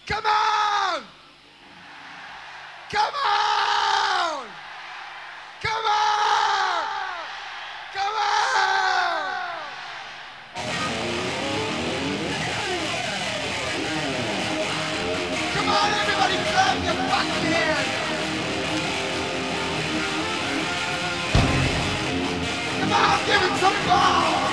Come on! Come on! Come on! Come on! Come on, everybody, clap your fucking hands! Come on, give it some balls!